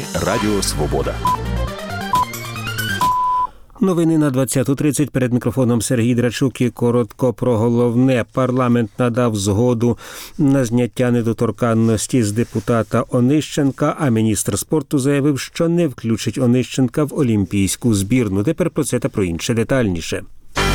ефірі Радіо Свобода. Новини на 20:30. Перед мікрофоном Сергій Драчук і коротко про головне. Парламент надав згоду на зняття недоторканності з депутата Онищенка, а міністр спорту заявив, що не включить Онищенка в олімпійську збірну. Тепер про це та про інше детальніше.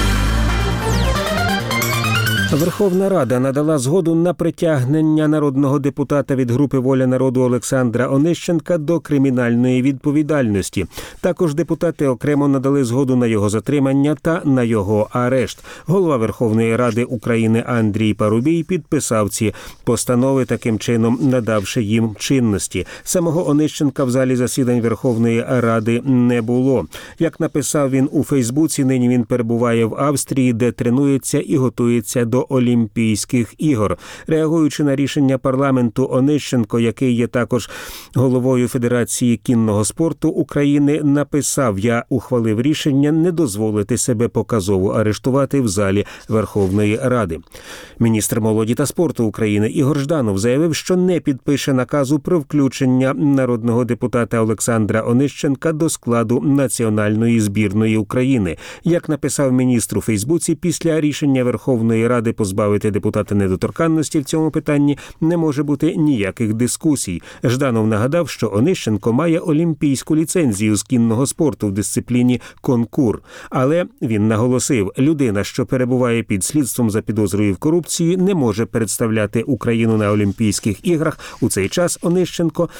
Верховна Рада надала згоду на притягнення народного депутата від групи «Воля народу» Олександра Онищенка до кримінальної відповідальності. Також депутати окремо надали згоду на його затримання та на його арешт. Голова Верховної Ради України Андрій Парубій підписав ці постанови, таким чином надавши їм чинності. Самого Онищенка в залі засідань Верховної Ради не було. Як написав він у Фейсбуці, нині він перебуває в Австрії, де тренується і готується до Олімпійських ігор. Реагуючи на рішення парламенту, Онищенко, який є також головою Федерації кінного спорту України, написав: «Я ухвалив рішення не дозволити себе показово арештувати в залі Верховної Ради». Міністр молоді та спорту України Ігор Жданов заявив, що не підпише наказу про включення народного депутата Олександра Онищенка до складу національної збірної України. Як написав міністр у Фейсбуці, після рішення Верховної Ради позбавити депутата недоторканності в цьому питанні не може бути ніяких дискусій. Жданов нагадав, що Онищенко має олімпійську ліцензію з кінного спорту в дисципліні конкур. Але він наголосив, людина, що перебуває під слідством за підозрою в корупції, не може представляти Україну на Олімпійських іграх. У цей час Онищенко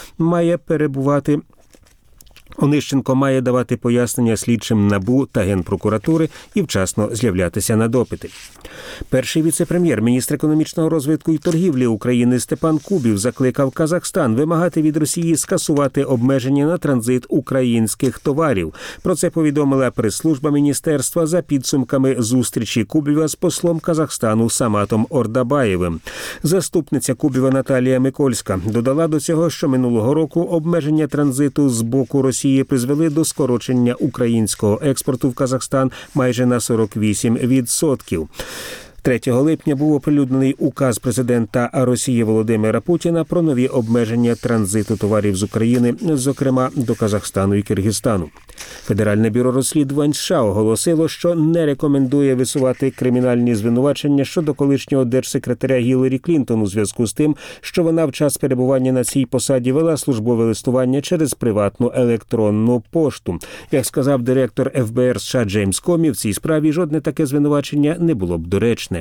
має давати пояснення слідчим НАБУ та Генпрокуратури і вчасно з'являтися на допити. Перший віце-прем'єр, міністр економічного розвитку і торгівлі України Степан Кубів закликав Казахстан вимагати від Росії скасувати обмеження на транзит українських товарів. Про це повідомила прес-служба міністерства за підсумками зустрічі Кубіва з послом Казахстану Саматом Ордабаєвим. Заступниця Кубіва Наталія Микольська додала до цього, що минулого року обмеження транзиту з боку Росії призвели до скорочення українського експорту в Казахстан майже на 48%. 3 липня був оприлюднений указ президента Росії Володимира Путіна про нові обмеження транзиту товарів з України, зокрема до Казахстану і Киргизстану. Федеральне бюро розслідувань США оголосило, що не рекомендує висувати кримінальні звинувачення щодо колишнього держсекретаря Гіларі Клінтон у зв'язку з тим, що вона в час перебування на цій посаді вела службове листування через приватну електронну пошту. Як сказав директор ФБР США Джеймс Комі, в цій справі жодне таке звинувачення не було б доречне.